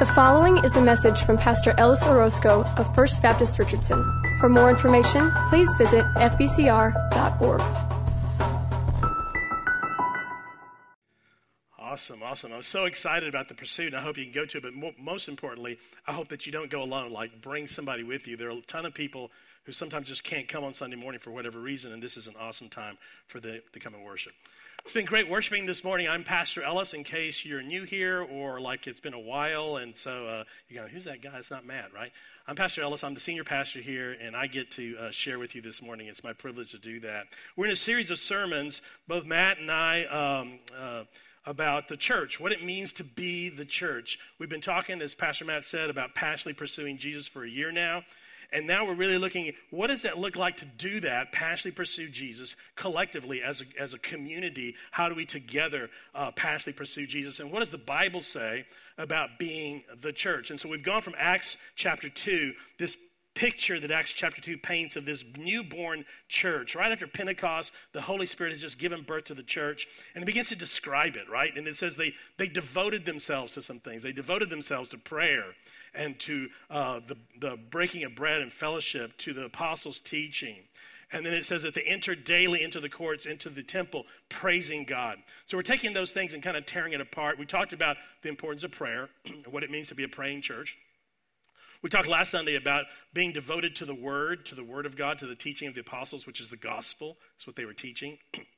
The following is a message from Pastor Ellis Orozco of First Baptist Richardson. For more information, please visit fbcr.org. Awesome. I'm so excited about the pursuit, and I hope you can go to it. But most importantly, I hope that you don't go alone. Like, bring somebody with you. There are a ton of people who sometimes just can't come on Sunday morning for whatever reason, and this is an awesome time for them to come and worship. It's been great worshiping this morning. I'm Pastor Ellis, in case you're new here or like it's been a while, and so you go, who's that guy? It's not Matt, right? I'm Pastor Ellis. I'm the senior pastor here, and I get to share with you this morning. It's my privilege to do that. We're in a series of sermons, both Matt and I, about the church, what it means to be the church. We've been talking, as Pastor Matt said, about passionately pursuing Jesus for a year now. And now we're really looking at what does that look like to do that, passionately pursue Jesus collectively as a community. How do we together passionately pursue Jesus? And what does the Bible say about being the church? And so we've gone from Acts chapter 2, this picture that Acts chapter 2 paints of this newborn church. Right after Pentecost, the Holy Spirit has just given birth to the church, and it begins to describe it, right? And it says they devoted themselves to some things. They devoted themselves to prayer and to the breaking of bread and fellowship, to the apostles' teaching. And then it says that they entered daily into the courts, into the temple, praising God. So we're taking those things and kind of tearing it apart. We talked about the importance of prayer, what it means to be a praying church. We talked last Sunday about being devoted to the Word of God, to the teaching of the apostles, which is the gospel. That's what they were teaching.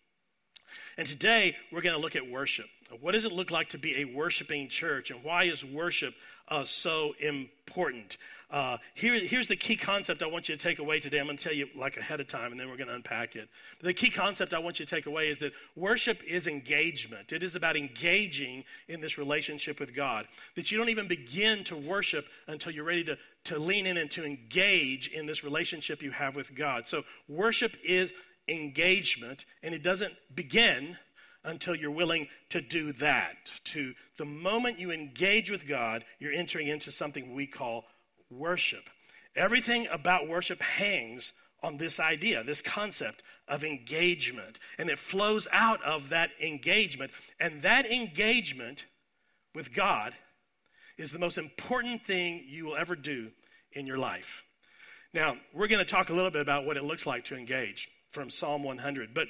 And today, we're going to look at worship. What does it look like to be a worshiping church, and why is worship so important? Here's the key concept I want you to take away today. I'm going to tell you like ahead of time, and then we're going to unpack it. But the key concept I want you to take away is that worship is engagement. It is about engaging in this relationship with God. That you don't even begin to worship until you're ready to lean in and to engage in this relationship you have with God. So worship is engagement, and it doesn't begin until you're willing to do that. To the moment you engage with God, you're entering into something we call worship. Everything about worship hangs on this idea, this concept of engagement, and it flows out of that engagement. And that engagement with God is the most important thing you will ever do in your life. Now, we're going to talk a little bit about what it looks like to engage from Psalm 100. But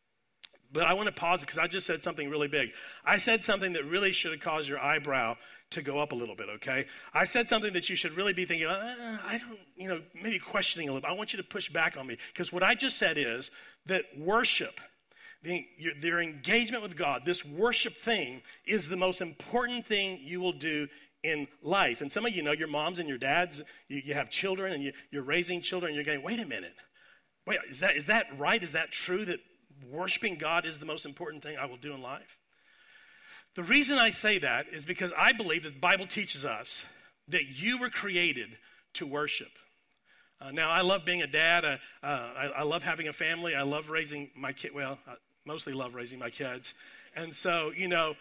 I want to pause because I just said something really big. I said something that really should have caused your eyebrow to go up a little bit, okay? I said something that you should really be thinking, I don't, maybe questioning a little bit. I want you to push back on me, because what I just said is that worship, their engagement with God, this worship thing is the most important thing you will do in life. And some of you know your moms and your dads, you have children and you're raising children, and you're going, wait a minute. Wait, is that right? Is that true that worshiping God is the most important thing I will do in life? The reason I say that is because I believe that the Bible teaches us that you were created to worship. Now, I love being a dad. I love having a family. I love raising my kid. Well, I mostly love raising my kids. And so,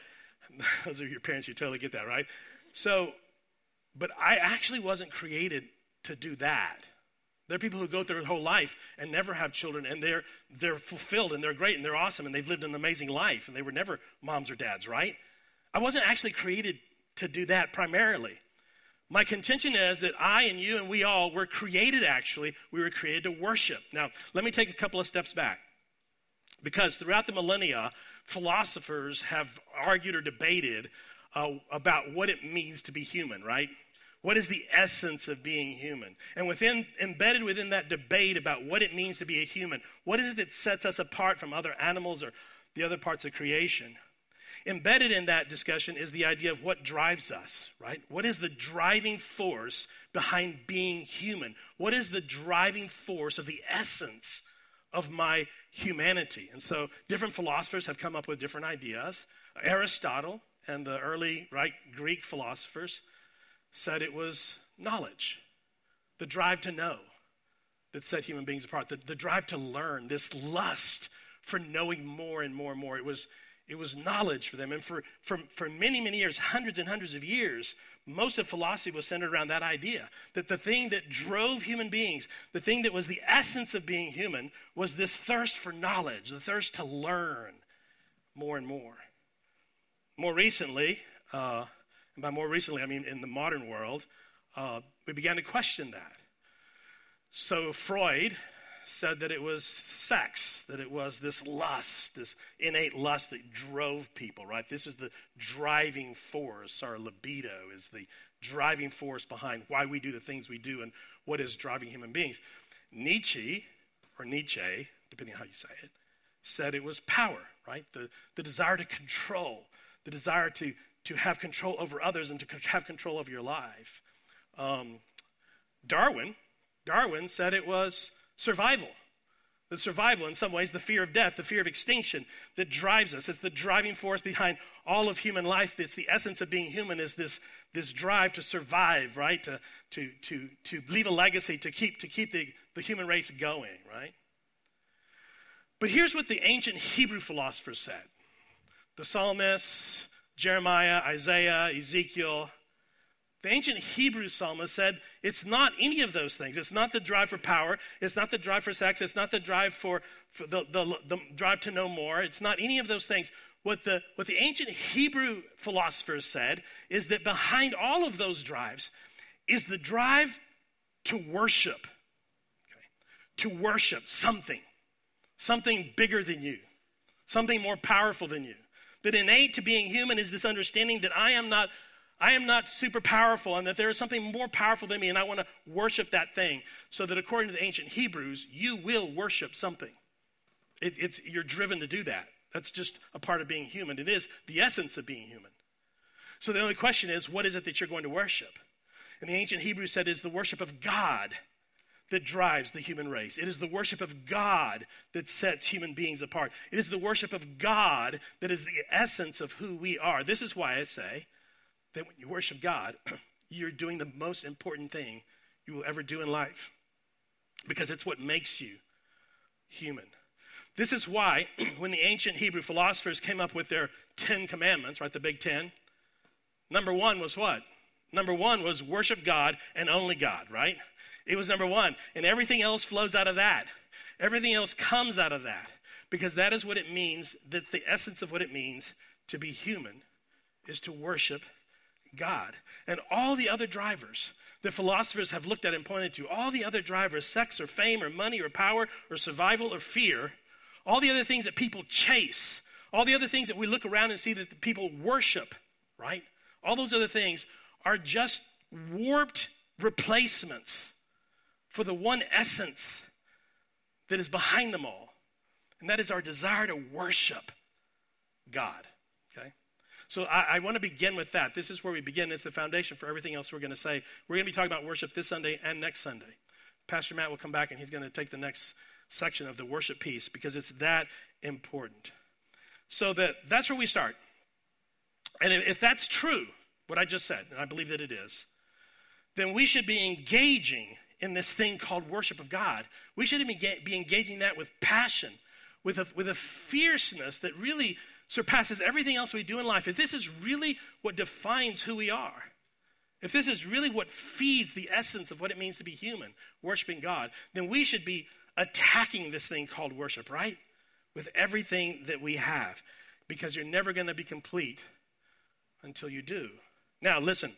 those are your parents. You totally get that, right? So, but I actually wasn't created to do that. There are people who go through their whole life and never have children, and they're fulfilled, and they're great, and they're awesome, and they've lived an amazing life, and they were never moms or dads, right? I wasn't actually created to do that primarily. My contention is that I and you and we all were created, we were created to worship. Now, let me take a couple of steps back. Because throughout the millennia, philosophers have argued or debated about what it means to be human, right? What is the essence of being human? And embedded within that debate about what it means to be a human, what is it that sets us apart from other animals or the other parts of creation? Embedded in that discussion is the idea of what drives us, right? What is the driving force behind being human? What is the driving force of the essence of my humanity? And so different philosophers have come up with different ideas. Aristotle and the early Greek philosophers said it was knowledge, the drive to know that set human beings apart, the drive to learn, this lust for knowing more and more and more. It was knowledge for them. And for many, many years, hundreds and hundreds of years, most of philosophy was centered around that idea, that the thing that drove human beings, the thing that was the essence of being human, was this thirst for knowledge, the thirst to learn more and more. More recently, And by more recently, I mean in the modern world, we began to question that. So Freud said that it was sex, that it was this lust, this innate lust that drove people, right? This is the driving force. Our libido is the driving force behind why we do the things we do and what is driving human beings. Nietzsche, depending on how you say it, said it was power, right? The desire to control, the desire to have control over others and to have control over your life. Darwin said it was survival. The survival, in some ways, the fear of death, the fear of extinction that drives us. It's the driving force behind all of human life. It's the essence of being human is this drive to survive, right? To leave a legacy, to keep the human race going, right? But here's what the ancient Hebrew philosophers said. The psalmists, Jeremiah, Isaiah, Ezekiel. The ancient Hebrew psalmist said it's not any of those things. It's not the drive for power. It's not the drive for sex. It's not the drive for the drive to know more. It's not any of those things. What the ancient Hebrew philosophers said is that behind all of those drives is the drive to worship. Okay? To worship something bigger than you, something more powerful than you. That innate to being human is this understanding that I am not super powerful and that there is something more powerful than me and I want to worship that thing. So that according to the ancient Hebrews, you will worship something. You're driven to do that. That's just a part of being human. It is the essence of being human. So the only question is, what is it that you're going to worship? And the ancient Hebrews said it's the worship of God that drives the human race. It is the worship of God that sets human beings apart. It is the worship of God that is the essence of who we are. This is why I say that when you worship God, you're doing the most important thing you will ever do in life, because it's what makes you human. This is why when the ancient Hebrew philosophers came up with their 10 commandments, right, the big 10, number one was what? Number one was worship God and only God, right? It was number one, and everything else flows out of that. Everything else comes out of that, because that is what it means. That's the essence of what it means to be human, is to worship God. And all the other drivers that philosophers have looked at and pointed to, all the other drivers, sex or fame or money or power or survival or fear, all the other things that people chase, all the other things that we look around and see that the people worship, right? All those other things are just warped replacements for the one essence that is behind them all. And that is our desire to worship God, okay? So I want to begin with that. This is where we begin. It's the foundation for everything else we're going to say. We're going to be talking about worship this Sunday and next Sunday. Pastor Matt will come back and he's going to take the next section of the worship piece because it's that important. So that's where we start. And if that's true, what I just said, and I believe that it is, then we should be engaging in this thing called worship of God. We should be engaging that with passion, with a fierceness that really surpasses everything else we do in life. If this is really what defines who we are, if this is really what feeds the essence of what it means to be human, worshiping God, then we should be attacking this thing called worship, right? With everything that we have, because you're never going to be complete until you do. Now, listen,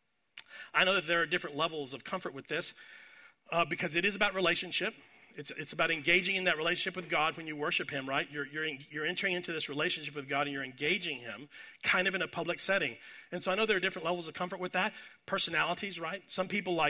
I know that there are different levels of comfort with this because it is about relationship. It's about engaging in that relationship with God when you worship him, right? You're entering into this relationship with God and you're engaging him kind of in a public setting. And so I know there are different levels of comfort with that. Personalities, right? Some people like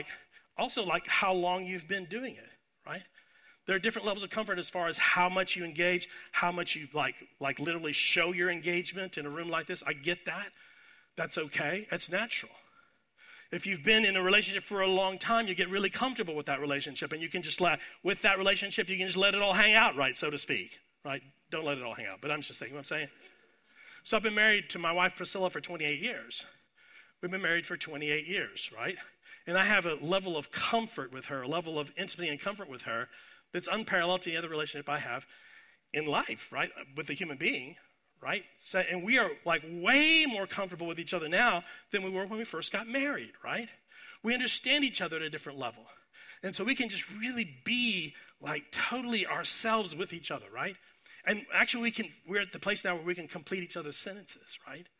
how long you've been doing it, right? There are different levels of comfort as far as how much you engage, how much you like literally show your engagement in a room like this. I get that. That's okay. That's natural. If you've been in a relationship for a long time, you get really comfortable with that relationship, and you can just with that relationship, you can just let it all hang out, right, so to speak, right? Don't let it all hang out, but I'm just saying, you know what I'm saying? So I've been married to my wife, Priscilla, for 28 years. We've been married for 28 years, right? And I have a level of comfort with her, a level of intimacy and comfort with her that's unparalleled to any other relationship I have in life, right, with a human being, right? So, and we are like way more comfortable with each other now than we were when we first got married, right? We understand each other at a different level. And so we can just really be like totally ourselves with each other, right? And actually we're at the place now where we can complete each other's sentences, right?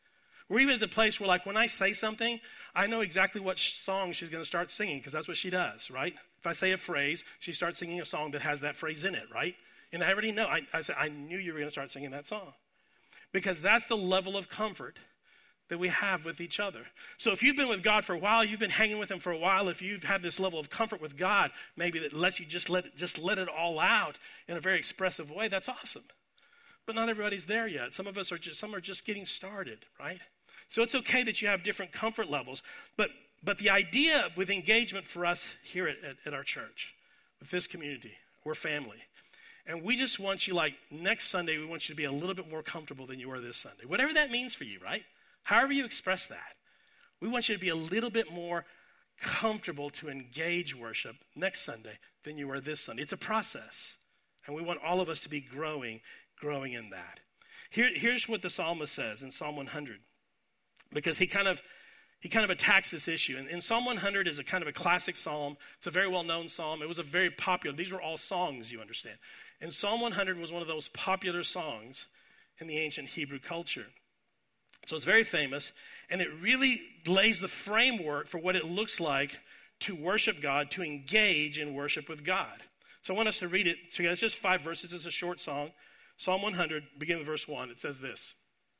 We're even at the place where, like, when I say something, I know exactly what song she's going to start singing because that's what she does, right? If I say a phrase, she starts singing a song that has that phrase in it, right? And I already know. I said, I knew you were going to start singing that song because that's the level of comfort that we have with each other. So if you've been with God for a while, you've been hanging with him for a while, if you've had this level of comfort with God, maybe that lets you just let it all out in a very expressive way, that's awesome. But not everybody's there yet. Some are just getting started, right? So it's okay that you have different comfort levels. But the idea with engagement for us here at our church, with this community, we're family. And we just want you, like next Sunday, we want you to be a little bit more comfortable than you were this Sunday. Whatever that means for you, right? However you express that. We want you to be a little bit more comfortable to engage worship next Sunday than you were this Sunday. It's a process. And we want all of us to be growing in that. Here's what the psalmist says in Psalm 100. Because he kind of attacks this issue. And Psalm 100 is a kind of a classic psalm. It's a very well-known psalm. It was a very popular, these were all songs, you understand. And Psalm 100 was one of those popular songs in the ancient Hebrew culture. So it's very famous, and it really lays the framework for what it looks like to worship God, to engage in worship with God. So I want us to read it together. It's just 5 verses. It's a short song. Psalm 100, beginning with verse 1. It says this.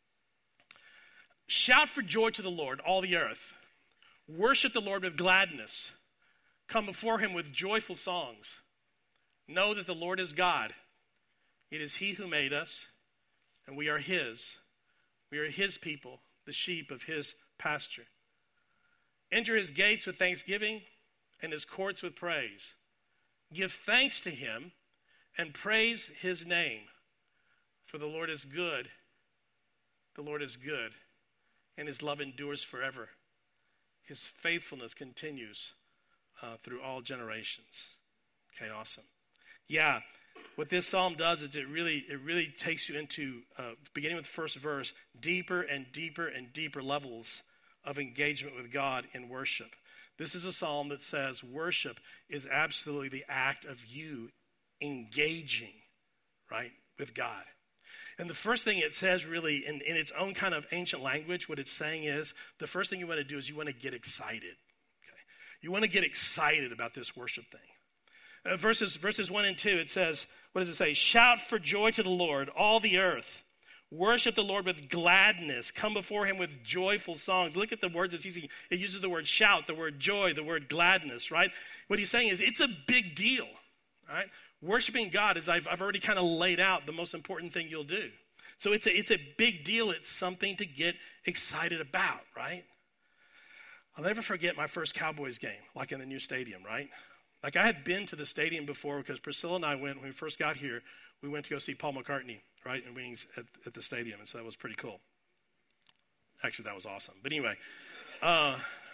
Shout for joy to the Lord, all the earth. Worship the Lord with gladness. Come before him with joyful songs. Know that the Lord is God. It is he who made us, and we are his. We are his people, the sheep of his pasture. Enter his gates with thanksgiving and his courts with praise. Give thanks to him and praise his name. For the Lord is good. The Lord is good, and his love endures forever. His faithfulness continues through all generations. Okay, awesome. Yeah. What this psalm does is it really takes you into, beginning with the first verse, deeper and deeper and deeper levels of engagement with God in worship. This is a psalm that says worship is absolutely the act of you engaging, right, with God. And the first thing it says really in its own kind of ancient language, what it's saying is the first thing you want to do is you want to get excited. Okay? You want to get excited about this worship thing. Verses 1 and 2, it says, what does it say? Shout for joy to the Lord, all the earth. Worship the Lord with gladness. Come before him with joyful songs. Look at the words it's using. It uses the word shout, the word joy, the word gladness, right? What he's saying is it's a big deal, right? Worshiping God, as I've already kind of laid out, the most important thing you'll do. So it's a big deal. It's something to get excited about, right? I'll never forget my first Cowboys game, like in the new stadium, right? Like I had been to the stadium before because Priscilla and I went, when we first got here, we went to go see Paul McCartney, right, in Wings at the stadium. And so that was pretty cool. Actually, that was awesome. But anyway, right,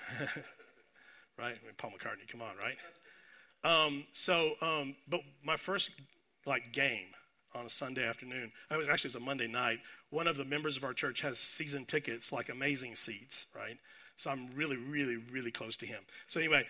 I mean, Paul McCartney, come on, right? But my first, like, game on a Sunday afternoon, it was a Monday night. One of the members of our church has season tickets, like amazing seats, right? So I'm really, really, really close to him. So anyway,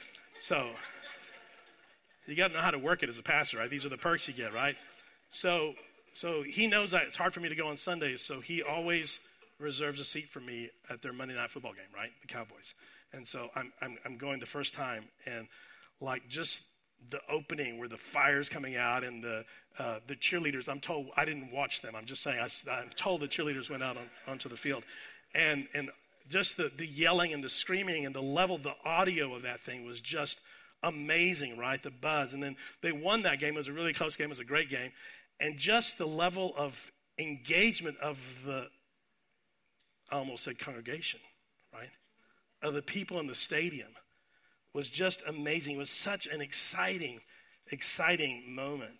you got to know how to work it as a pastor, right? These are the perks you get, right? So he knows that it's hard for me to go on Sundays, so he always reserves a seat for me at their Monday night football game, right? The Cowboys. And so I'm going the first time, and like just the opening where the fire's coming out and the cheerleaders, I'm told, I didn't watch them. I'm just saying, I'm told the cheerleaders went out onto the field. And just the yelling and the screaming and the level, the audio of that thing was just amazing, right? The buzz. And then they won that game. It was a really close game. It was a great game. And just the level of engagement of I almost said congregation, right? Of the people in the stadium was just amazing. It was such an exciting moment.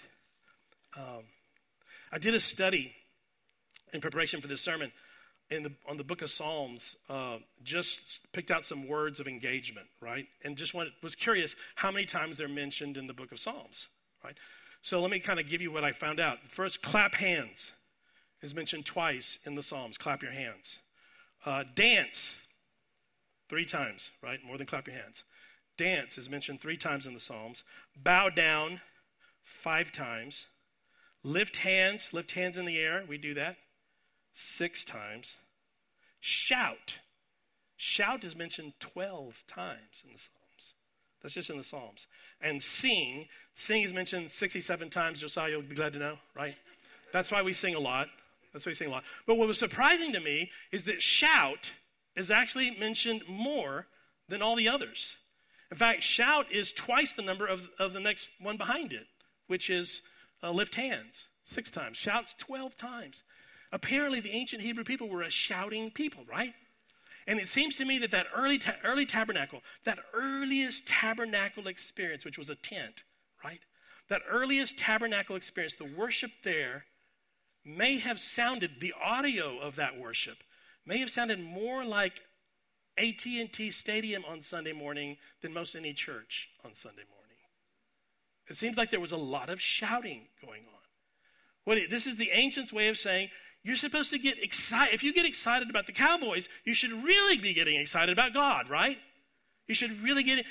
I did a study in preparation for this sermon on the book of Psalms, just picked out some words of engagement, right? And just was curious how many times they're mentioned in the book of Psalms, right? So let me kind of give you what I found out. First, clap hands is mentioned twice in the Psalms. Clap your hands. Dance, 3 times, right? More than clap your hands. Dance is mentioned 3 times in the Psalms. Bow down 5 times. Lift hands in the air. We do that 6 times. Shout. Shout is mentioned 12 times in the Psalms. That's just in the Psalms. And sing. Sing is mentioned 67 times. Josiah, you'll be glad to know, right? That's why we sing a lot. That's why we sing a lot. But what was surprising to me is that shout is actually mentioned more than all the others. In fact, shout is twice the number of the next one behind it, which is lift hands, 6 times. Shout's 12 times. Apparently, the ancient Hebrew people were a shouting people, right? And it seems to me that early tabernacle, that earliest tabernacle experience, which was a tent, right? That earliest tabernacle experience, the worship there may have sounded, the audio of that worship may have sounded more like AT&T Stadium on Sunday morning than most any church on Sunday morning. It seems like there was a lot of shouting going on. This is the ancients' way of saying, you're supposed to get excited. If you get excited about the Cowboys, you should really be getting excited about God, right? You should really get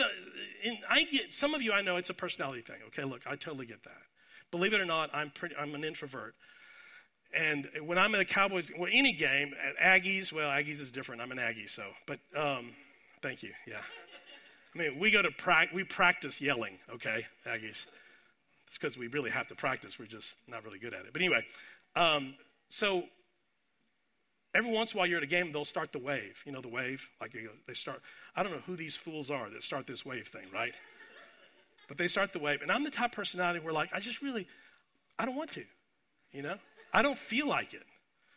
it. Some of you, I know it's a personality thing. Okay, look, I totally get that. Believe it or not, I'm an introvert. And when I'm in the Cowboys, any game, at Aggies, Aggies is different. I'm an Aggie, but thank you, yeah. I mean, we practice yelling, okay, Aggies. It's because we really have to practice. We're just not really good at it. But anyway, so every once in a while you're at a game, they'll start the wave. You know the wave? Like they start, I don't know who these fools are that start this wave thing, right? But they start the wave. And I'm the type of personality where like, I don't want to, you know? I don't feel like it.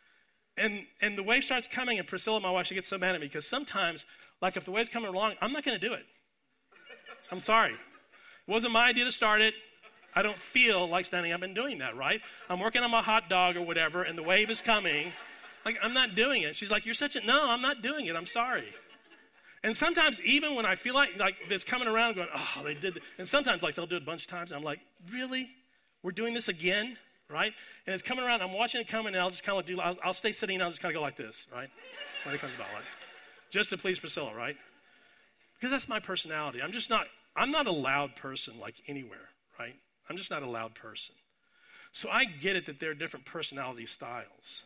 And the wave starts coming, and Priscilla, my wife, she gets so mad at me because sometimes, like if the wave's coming along, I'm not going to do it. I'm sorry. It wasn't my idea to start it. I don't feel like standing up and doing that, right? I'm working on my hot dog or whatever, and the wave is coming. Like, I'm not doing it. She's like, no, I'm not doing it. I'm sorry. And sometimes even when I feel like it's coming around going, oh, they did. And sometimes like they'll do it a bunch of times. And I'm like, really? We're doing this again, right? And it's coming around. I'm watching it coming, and I'll just kind of I'll stay sitting, and I'll just kind of go like this, right? When it comes about, like, just to please Priscilla, right? Because that's my personality. I'm not a loud person like anywhere, right? I'm just not a loud person. So I get it that there are different personality styles.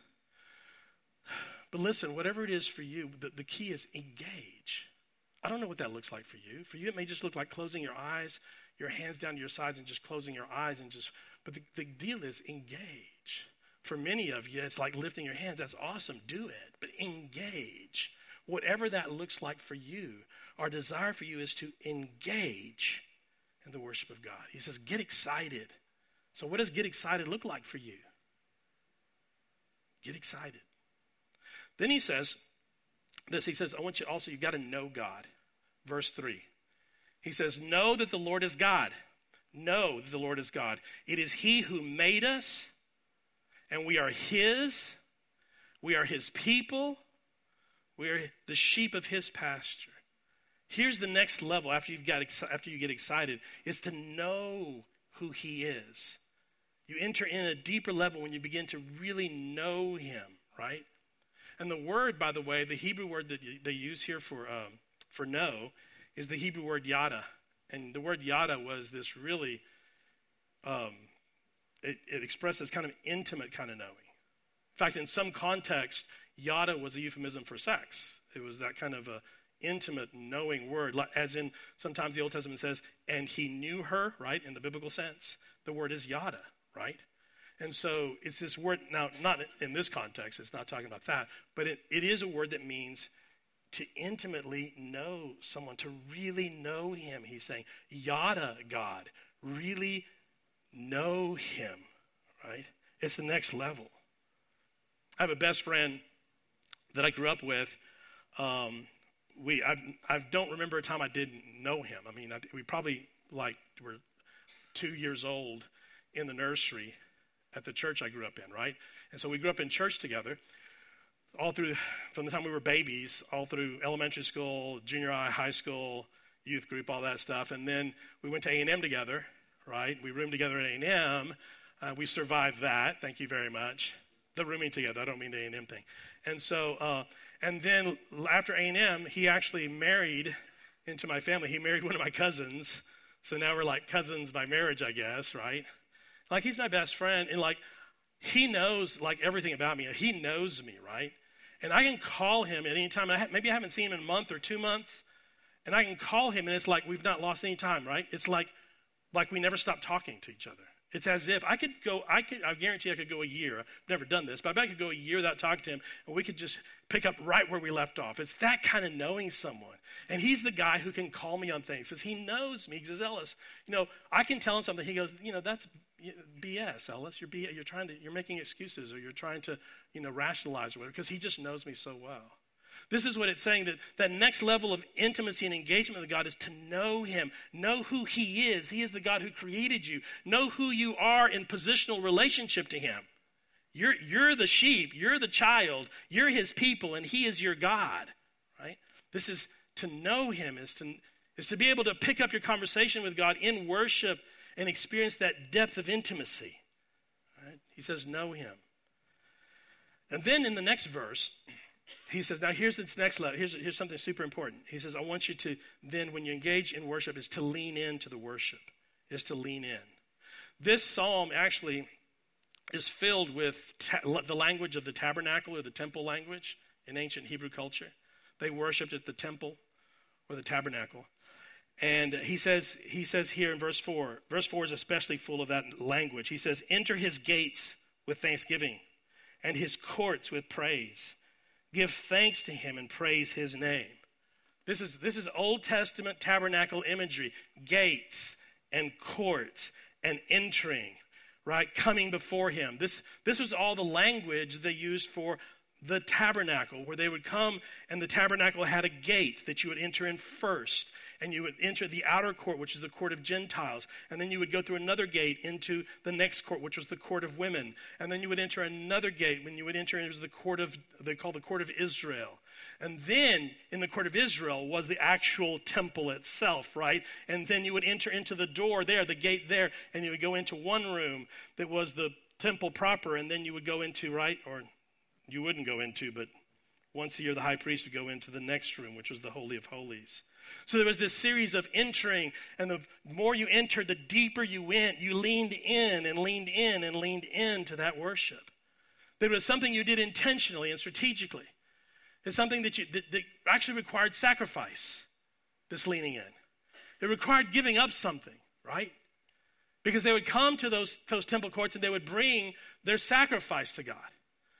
But listen, whatever it is for you, the key is engage. I don't know what that looks like for you. For you, it may just look like closing your eyes, your hands down to your sides, and just closing your eyes. But the deal is engage. For many of you, it's like lifting your hands. That's awesome. Do it. But engage. Whatever that looks like for you, our desire for you is to engage in the worship of God. He says, get excited. So what does get excited look like for you? Get excited. Then he says this. He says, you've got to know God. Verse 3. He says, know that the Lord is God. Know that the Lord is God. It is he who made us, and we are his. We are his people. We are the sheep of his pasture. Here's the next level after you get excited, is to know who he is. You enter in a deeper level when you begin to really know him, right? And the word, by the way, the Hebrew word that they use here for know is the Hebrew word yada. And the word yada was this really, it expressed this kind of intimate kind of knowing. In fact, in some context, yada was a euphemism for sex. It was that kind of a intimate, knowing word, as in sometimes the Old Testament says, and he knew her, right, in the biblical sense. The word is yada, right? And so it's this word, now not in this context, it's not talking about that, but it is a word that means to intimately know someone, to really know him. He's saying, yada God, really know him, right? It's the next level. I have a best friend that I grew up with. I don't remember a time I didn't know him. I mean, we probably were 2 years old in the nursery at the church I grew up in, right? And so we grew up in church together from the time we were babies, all through elementary school, junior high school, youth group, all that stuff. And then we went to A&M together, right? We roomed together at A&M. We survived that. Thank you very much. The rooming together. I don't mean the A&M thing. And so, and then after A&M, he actually married into my family. He married one of my cousins. So now we're like cousins by marriage, I guess, right? Like, he's my best friend. And like, he knows like everything about me. He knows me, right? And I can call him at any time. Maybe I haven't seen him in a month or 2 months. And I can call him, and it's like we've not lost any time, right? It's like we never stopped talking to each other. It's as if I guarantee I could go a year. I've never done this, but I bet I could go a year without talking to him, and we could just pick up right where we left off. It's that kind of knowing someone. And he's the guy who can call me on things because he knows me. He says, Ellis, I can tell him something. He goes, that's BS, Ellis. You're making excuses, or you're trying to, rationalize or whatever, because he just knows me so well. This is what it's saying, that next level of intimacy and engagement with God is to know him, know who he is. He is the God who created you. Know who you are in positional relationship to him. You're the sheep, you're the child, you're his people, and he is your God, right? This is to know him, is to be able to pick up your conversation with God in worship and experience that depth of intimacy, right? He says, know him. And then in the next verse, he says, now here's its next level. Here's something super important. He says, I want you to then, when you engage in worship, is to lean into the worship, is to lean in. This psalm actually is filled with the language of the tabernacle or the temple language in ancient Hebrew culture. They worshipped at the temple or the tabernacle. And he says here in verse 4 is especially full of that language. He says, enter his gates with thanksgiving and his courts with praise. Give thanks to him and praise his name. This is Old Testament tabernacle imagery. Gates and courts and entering, right? Coming before him. This was all the language they used for the tabernacle, where they would come, and the tabernacle had a gate that you would enter in first, and you would enter the outer court, which is the court of Gentiles, and then you would go through another gate into the next court, which was the court of women, and then you would enter another gate. When you would enter, it was the court of, they called the court of Israel, and then in the court of Israel was the actual temple itself, right? And then you would enter into the door there, the gate there, and you would go into one room that was the temple proper, and then you would go into, right, or you wouldn't go into, but once a year the high priest would go into the next room, which was the Holy of Holies. So there was this series of entering, and the more you entered, the deeper you went. You leaned in and leaned in and leaned into that worship. That was something you did intentionally and strategically. It's something that actually required sacrifice, this leaning in. It required giving up something, right? Because they would come to those temple courts and they would bring their sacrifice to God.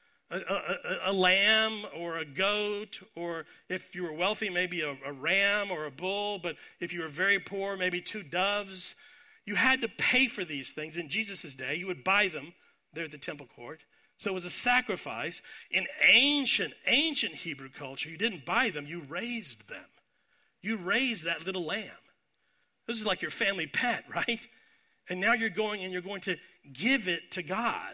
A lamb or a goat, or if you were wealthy, maybe a ram or a bull, but if you were very poor, maybe 2 doves. You had to pay for these things. In Jesus' day, you would buy them there at the temple court. So it was a sacrifice. In ancient Hebrew culture, you didn't buy them, you raised them. You raised that little lamb. This is like your family pet, right? And now you're going to give it to God.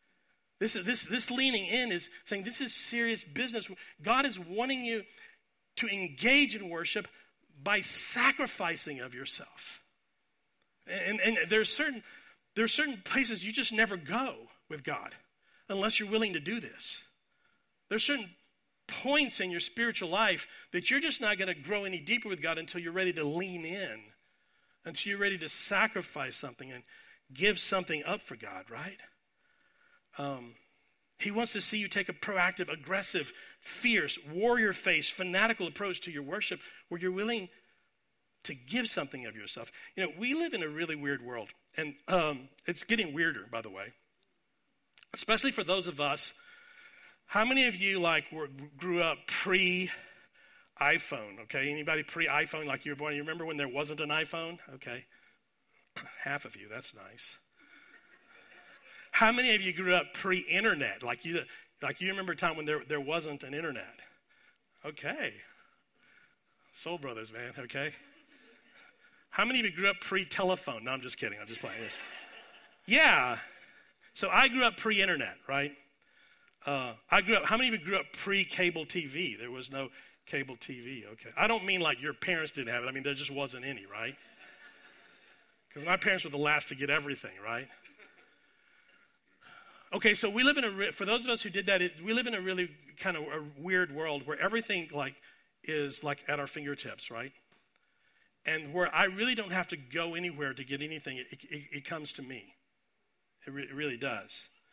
This leaning in is saying this is serious business. God is wanting you to engage in worship by sacrificing of yourself. And there are certain places you just never go with God unless you're willing to do this. There's certain points in your spiritual life that you're just not going to grow any deeper with God until you're ready to lean in, until you're ready to sacrifice something and give something up for God, right? He wants to see you take a proactive, aggressive, fierce, warrior-faced, fanatical approach to your worship where you're willing to give something of yourself. We live in a really weird world, and it's getting weirder, by the way, especially for those of us. How many of you grew up pre-iPhone, okay? Anybody pre-iPhone, like you were born? You remember when there wasn't an iPhone? Okay. Half of you, that's nice. How many of you grew up pre-internet? Like you remember a time when there wasn't an internet? Okay. Soul Brothers, man, okay. How many of you grew up pre-telephone? No, I'm just kidding. I'm just playing this. Yeah. So I grew up pre-internet, right? How many of you grew up pre-cable TV? There was no cable TV, okay. I don't mean like your parents didn't have it. I mean, there just wasn't any, right? Because my parents were the last to get everything, right? Okay, so we live for those of us who did that, we live in a really kind of a weird world where everything is at our fingertips, right? And where I really don't have to go anywhere to get anything. It comes to me. It really does.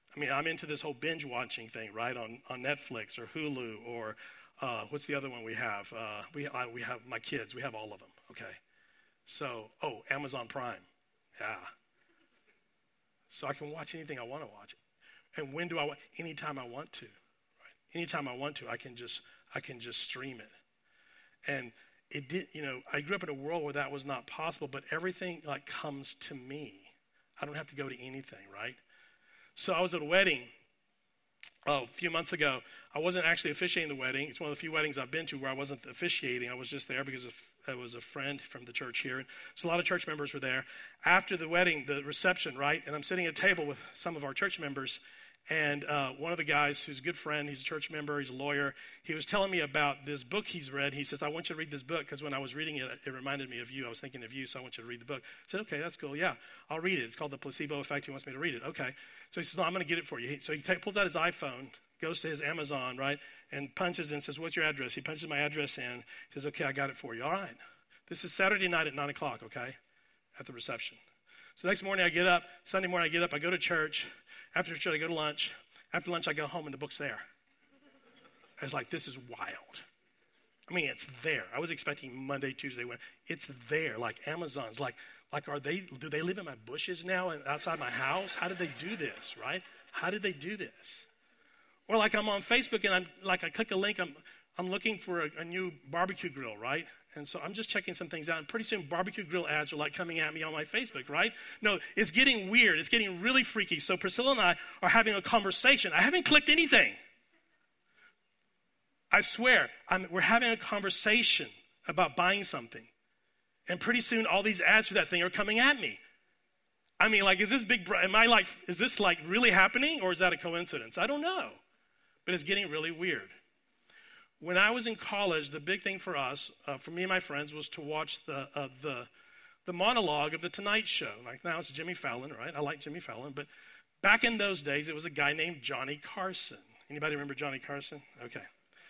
I mean, I'm into this whole binge watching thing, right, on Netflix or Hulu or what's the other one we have? We have my kids. We have all of them, okay? So, Amazon Prime. Yeah. So I can watch anything I want to watch. And when do I want? Anytime I want to. Right? Anytime I want to, I can just stream it. And it did, I grew up in a world where that was not possible, but everything like comes to me. I don't have to go to anything, right? So I was at a wedding a few months ago. I wasn't actually officiating the wedding. It's one of the few weddings I've been to where I wasn't officiating. I was just there because I was a friend from the church here. And so a lot of church members were there. After the wedding, the reception, right? And I'm sitting at a table with some of our church members. And one of the guys who's a good friend, he's a church member, he's a lawyer, he was telling me about this book he's read. He says, I want you to read this book because when I was reading it, it reminded me of you. I was thinking of you, so I want you to read the book. I said, okay, that's cool. Yeah, I'll read it. It's called The Placebo Effect. He wants me to read it. Okay. So he says, no, I'm going to get it for you. So he pulls out his iPhone, goes to his Amazon, right, and punches in and says, what's your address? He punches my address in. He says, okay, I got it for you. All right. This is Saturday night at 9 o'clock, okay, at the reception. So next morning I get up. Sunday morning I get up. I go to church. After church I go to lunch. After lunch, I go home and the book's there. I was like, this is wild. I mean, it's there. I was expecting Monday, Tuesday, Wednesday. It's there, like Amazon's. Like, do they live in my bushes now and outside my house? How did they do this, right? How did they do this? Or like I'm on Facebook and I click a link. I'm looking for a new barbecue grill, right? And so I'm just checking some things out. And pretty soon barbecue grill ads are like coming at me on my Facebook, right? No, it's getting weird. It's getting really freaky. So Priscilla and I are having a conversation. I haven't clicked anything. I swear, we're having a conversation about buying something. And pretty soon all these ads for that thing are coming at me. I mean, like, is this like really happening or is that a coincidence? I don't know. But it's getting really weird. When I was in college, the big thing for us, for me and my friends, was to watch the monologue of The Tonight Show. Like now it's Jimmy Fallon, right? I like Jimmy Fallon. But back in those days, it was a guy named Johnny Carson. Anybody remember Johnny Carson? Okay.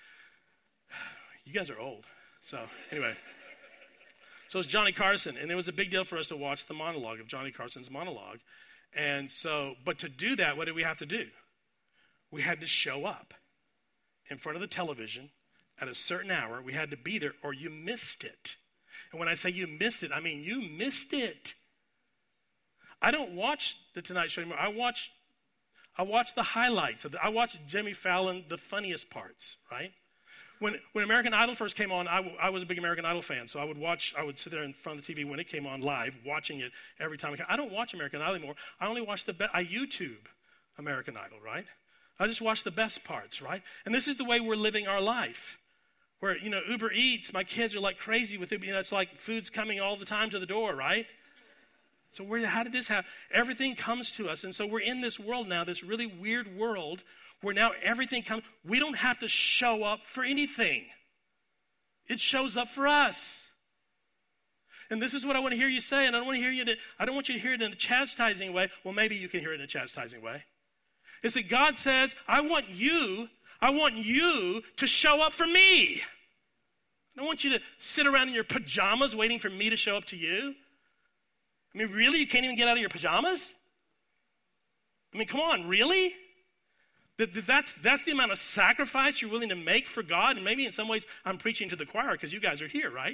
You guys are old. So anyway. So it's Johnny Carson. And it was a big deal for us to watch the monologue of Johnny Carson's monologue. And so, but to do that, what did we have to do? We had to show up in front of the television at a certain hour. We had to be there or you missed it. And when I say you missed it, I mean you missed it. I don't watch The Tonight Show anymore. I watch the highlights. I watch Jimmy Fallon, the funniest parts, right? When American Idol first came on, I was a big American Idol fan, so I would sit there in front of the TV when it came on live, watching it every time. I don't watch American Idol anymore. I only watch I YouTube American Idol, right? I just watch the best parts, right? And this is the way we're living our life. Where, Uber Eats, my kids are like crazy with it. It's like food's coming all the time to the door, right? So how did this happen? Everything comes to us. And so we're in this world now, this really weird world, where now everything comes. We don't have to show up for anything. It shows up for us. And this is what I want to hear you say, and I don't want you to hear it in a chastising way. Well, maybe you can hear it in a chastising way. It's that God says, I want you to show up for me. I don't want you to sit around in your pajamas waiting for me to show up to you. I mean, really? You can't even get out of your pajamas? I mean, come on, really? That's the amount of sacrifice you're willing to make for God? And maybe in some ways I'm preaching to the choir because you guys are here, right?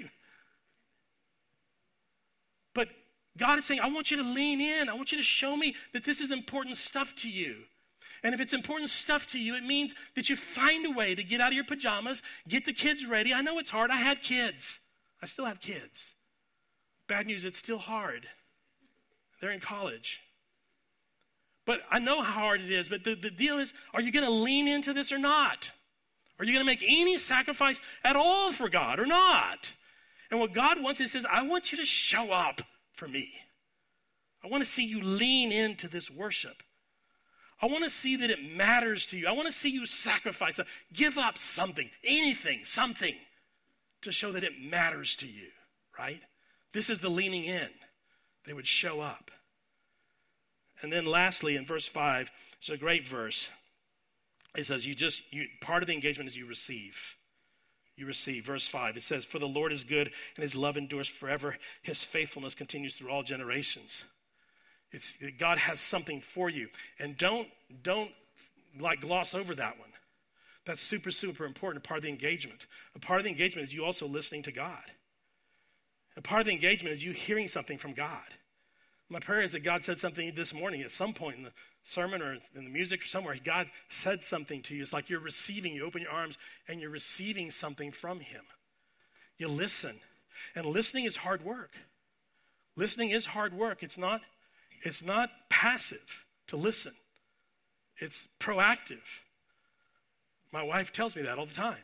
But God is saying, I want you to lean in. I want you to show me that this is important stuff to you. And if it's important stuff to you, it means that you find a way to get out of your pajamas, get the kids ready. I know it's hard. I had kids. I still have kids. Bad news, it's still hard. They're in college. But I know how hard it is. But the deal is, are you going to lean into this or not? Are you going to make any sacrifice at all for God or not? And what God wants is, I want you to show up for me. I want to see you lean into this worship. I want to see that it matters to you. I want to see you sacrifice, give up something, anything, something to show that it matters to you, right? This is the leaning in. They would show up. And then lastly, in verse 5, it's a great verse. It says, part of the engagement is you receive. You receive. Verse 5, it says, for the Lord is good and his love endures forever. His faithfulness continues through all generations. God has something for you. And don't like gloss over that one. That's super, super important, part of the engagement. A part of the engagement is you also listening to God. A part of the engagement is you hearing something from God. My prayer is that God said something this morning at some point in the sermon or in the music or somewhere. God said something to you. It's like you're receiving. You open your arms and you're receiving something from him. You listen. And listening is hard work. Listening is hard work. It's not passive to listen. It's proactive. My wife tells me that all the time.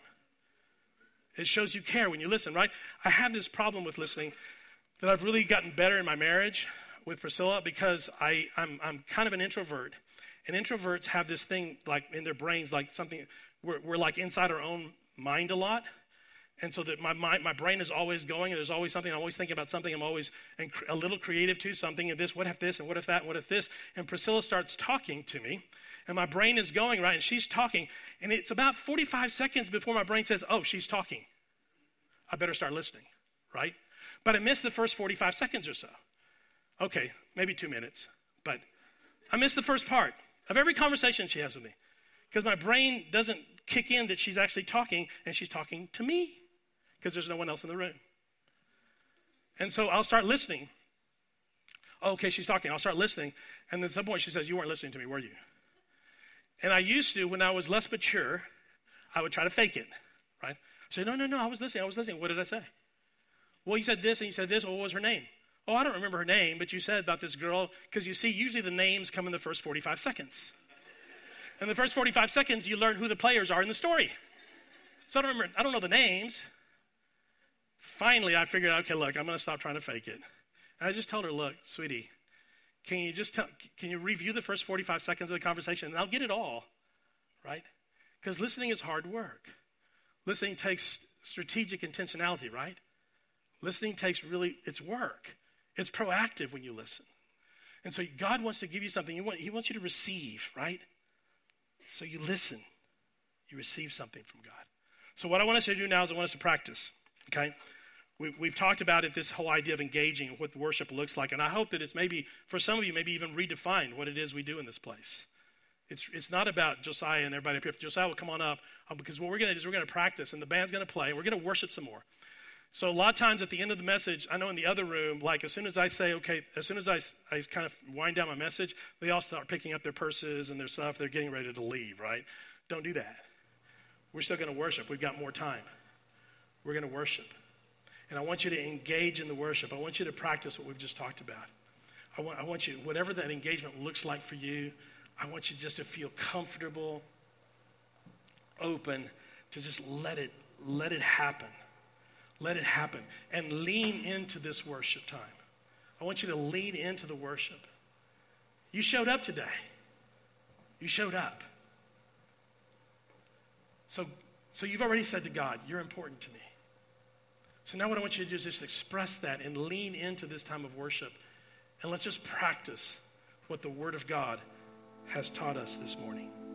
It shows you care when you listen, right? I have this problem with listening that I've really gotten better in my marriage with Priscilla because I'm kind of an introvert. And introverts have this thing like in their brains, like something, we're like inside our own mind a lot. And so that my brain is always going, and there's always something. I'm always thinking about something. I'm always a little creative too, something of this, what if this, and what if that, and what if this. And Priscilla starts talking to me, and my brain is going, right, and she's talking. And it's about 45 seconds before my brain says, oh, she's talking. I better start listening, right? But I missed the first 45 seconds or so. Okay, maybe 2 minutes. But I missed the first part of every conversation she has with me because my brain doesn't kick in that she's actually talking, and she's talking to me because there's no one else in the room. And so I'll start listening. Okay, she's talking. I'll start listening. And then at some point she says, you weren't listening to me, were you? And I used to, when I was less mature, I would try to fake it, right? I say, no, I was listening. What did I say? Well, you said this and you said this. Well, what was her name? Oh, I don't remember her name, but you said about this girl. Because you see, usually the names come in the first 45 seconds. In the first 45 seconds, you learn who the players are in the story. So I don't know the names. Finally, I figured out, okay, look, I'm going to stop trying to fake it. And I just told her, look, sweetie, can you review the first 45 seconds of the conversation? And I'll get it all, right? Because listening is hard work. Listening takes strategic intentionality, right? Listening takes it's work. It's proactive when you listen. And so God wants to give you something. He wants you to receive, right? So you listen. You receive something from God. So what I want us to do now is I want us to practice, okay? We've talked about it, this whole idea of engaging and what worship looks like. And I hope that it's maybe, for some of you, maybe even redefined what it is we do in this place. It's not about Josiah and everybody up here. If Josiah will come on up, because what we're going to do is we're going to practice, and the band's going to play, and we're going to worship some more. So a lot of times at the end of the message, I know in the other room, like as soon as I say, okay, as soon as I kind of wind down my message, they all start picking up their purses and their stuff. They're getting ready to leave, right? Don't do that. We're still going to worship. We've got more time. We're going to worship. And I want you to engage in the worship. I want you to practice what we've just talked about. I want you, whatever that engagement looks like for you, I want you just to feel comfortable, open, to just let it happen. Let it happen. And lean into this worship time. I want you to lean into the worship. You showed up today. You showed up. So you've already said to God, you're important to me. So now what I want you to do is just express that and lean into this time of worship. And let's just practice what the Word of God has taught us this morning.